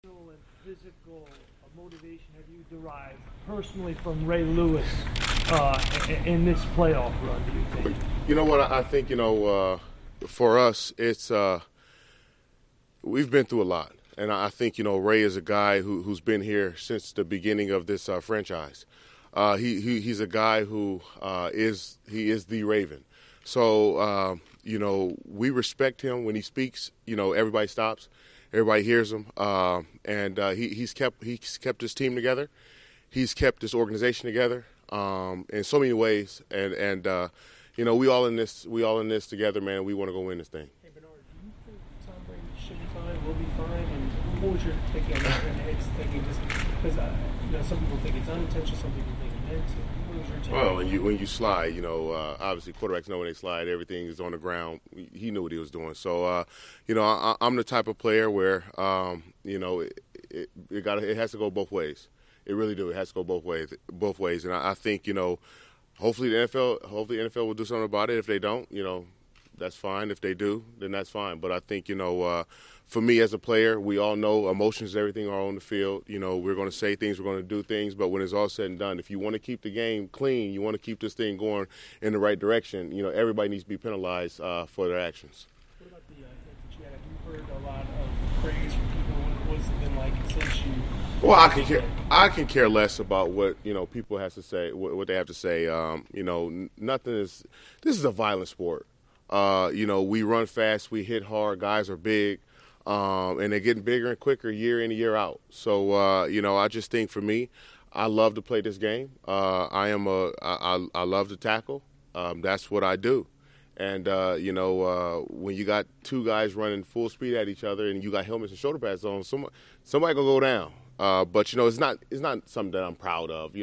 mental and physical motivation have you derived personally from Ray Lewis in this playoff run, do you think? You know what? I think, for us, it's we've been through a lot. And I think, Ray is a guy who's been here since the beginning of this franchise. He's a guy who is the Raven. So, we respect him when he speaks. Everybody stops. Everybody hears him. And he's kept his team together. He's kept this organization together in so many ways. And we all in this together, man. We want to go win this thing. Hey, Bernard, do you think Tom Brady should be fine, will be fine? And what was your take on that? And it's thinking just because some people think it's unintentional, some people think it meant to. What was your take? Well, when you slide, obviously quarterbacks know when they slide, everything is on the ground. He knew what he was doing. So, I'm the type of player where, it has to go both ways. It really do. It has to go both ways. And I think, hopefully the NFL will do something about it. If they don't, that's fine. If they do, then that's fine. But I think, for me as a player, we all know emotions, everything are on the field. We're going to say things, we're going to do things. But when it's all said and done, if you want to keep the game clean, you want to keep this thing going in the right direction, everybody needs to be penalized for their actions. What about the Chad? Have you heard a lot of praise from people? What's it been like since you? Well, I can care less about what people have to say, what they have to say. Nothing is. This is a violent sport. We run fast, we hit hard. Guys are big, and they're getting bigger and quicker year in and year out. So I just think for me, I love to play this game. I love to tackle. That's what I do. And, when you got two guys running full speed at each other and you got helmets and shoulder pads on, somebody going to go down. But it's not something that I'm proud of.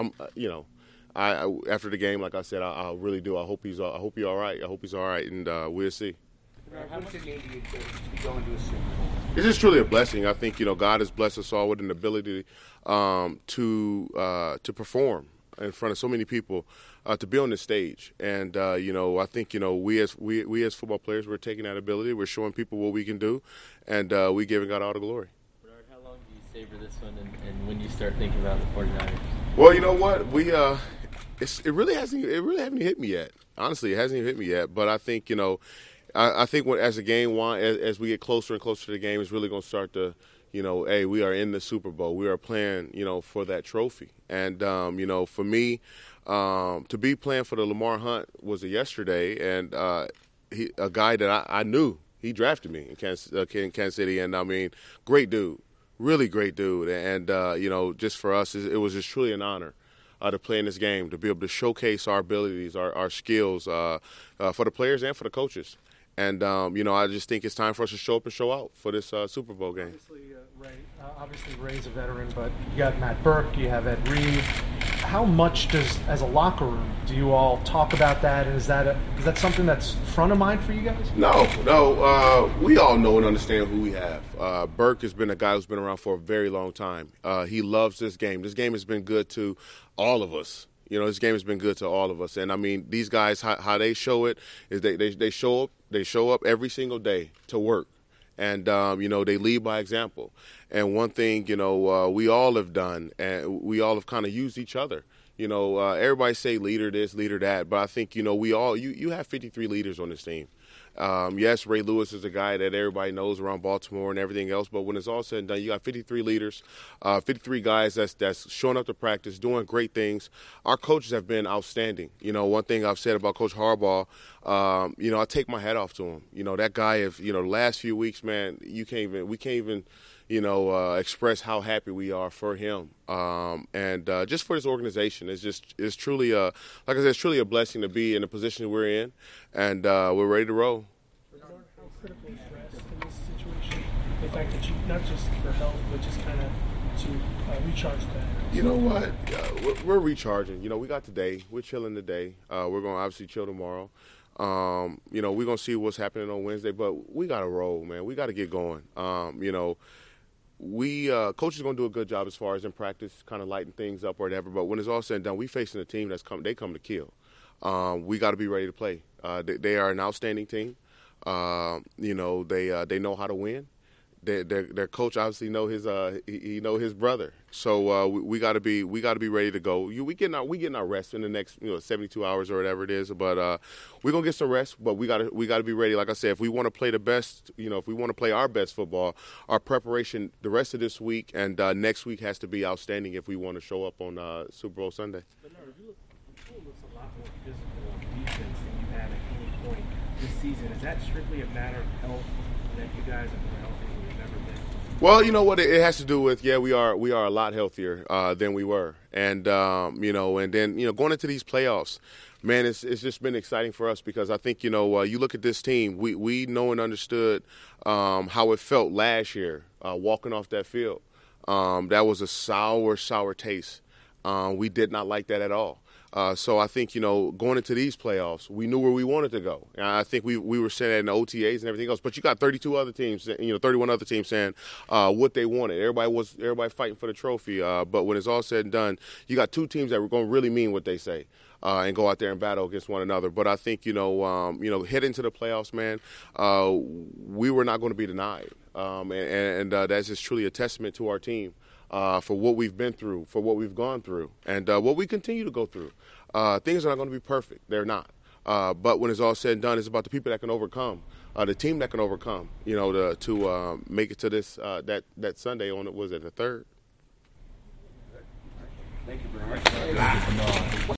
I after the game, like I said, I really do. I hope he's all right. I hope he's all right, and we'll see. How much it mean to you to be going to a Super Bowl? It's just truly a blessing. I think God has blessed us all with an ability to perform in front of so many people, to be on the stage. And I think we as football players, we're taking that ability. We're showing people what we can do, and we're giving God all the glory. Bernard, how long do you savor this one, and when you start thinking about the 49ers? Well, you know what? It really hasn't hit me yet. Honestly, it hasn't even hit me yet. But I think I think as the game as we get closer and closer to the game, it's really going to start to hey, we are in the Super Bowl. We are playing for that trophy. And for me, to be playing for the Lamar Hunt was a yesterday, and a guy that I knew. He drafted me in Kansas City, and I mean, great dude, really great dude. And just for us, it was just truly an honor to play in this game, to be able to showcase our abilities, our skills for the players and for the coaches. And, I just think it's time for us to show up and show out for this Super Bowl game. Obviously, Ray's a veteran, but you got Matt Burke, you have Ed Reed. How much as a locker room, do you all talk about that? And is that something that's front of mind for you guys? No. We all know and understand who we have. Burke has been a guy who's been around for a very long time. He loves this game. This game has been good to all of us. This game has been good to all of us. And, I mean, these guys, how they show it is they show up. They show up every single day to work. And, they lead by example. And one thing, we all have done, and we all have kind of used each other. Everybody say leader this, leader that. But I think, we all, you have 53 leaders on this team. Yes, Ray Lewis is a guy that everybody knows around Baltimore and everything else. But when it's all said and done, you got 53 leaders, 53 guys that's showing up to practice, doing great things. Our coaches have been outstanding. One thing I've said about Coach Harbaugh, I take my hat off to him. That guy, the last few weeks, man, we can't even express how happy we are for him. And just for this organization, it's truly, like I said, it's truly a blessing to be in the position we're in, and we're ready to roll. How critical is rest in this situation? The fact that you, not just for health, but just kind of to recharge batteries. You know what? We're recharging. We got today. We're chilling today. We're going to obviously chill tomorrow. We're going to see what's happening on Wednesday, but we got to roll, man. We got to get going. Coach is going to do a good job as far as in practice, kind of lighten things up or whatever. But when it's all said and done, we facing a team they come to kill. We got to be ready to play. They are an outstanding team. They know how to win. their coach obviously know his he know his brother, so we got to be ready to go. We getting our rest in the next 72 hours or whatever it is, but we're gonna get some rest. But we got to be ready. Like I said, if we want to play the best, if we want to play our best football, our preparation the rest of this week and next week has to be outstanding if we want to show up on Super Bowl Sunday. But no, the pool looks a lot more physical on defense than you have at any point this season. Is that strictly a matter of health, that you guys are more healthy than you've ever been? Well, you know what it has to do with. Yeah, we are a lot healthier than we were, and and then going into these playoffs, man, it's just been exciting for us because I think you look at this team, we know and understood how it felt last year walking off that field. That was a sour taste. We did not like that at all. So I think, going into these playoffs, we knew where we wanted to go. And I think we were saying that in the OTAs and everything else. But you got 31 other teams saying what they wanted. Everybody fighting for the trophy. But when it's all said and done, you got two teams that were going to really mean what they say and go out there and battle against one another. But I think, head into the playoffs, man, we were not going to be denied. And that's just truly a testament to our team. For what we've been through, for what we've gone through, and what we continue to go through. Things are not going to be perfect. They're not. But when it's all said and done, it's about the people that can overcome, the team that can overcome, to make it to this that Sunday on, was it the 3rd? Thank you, Bernard.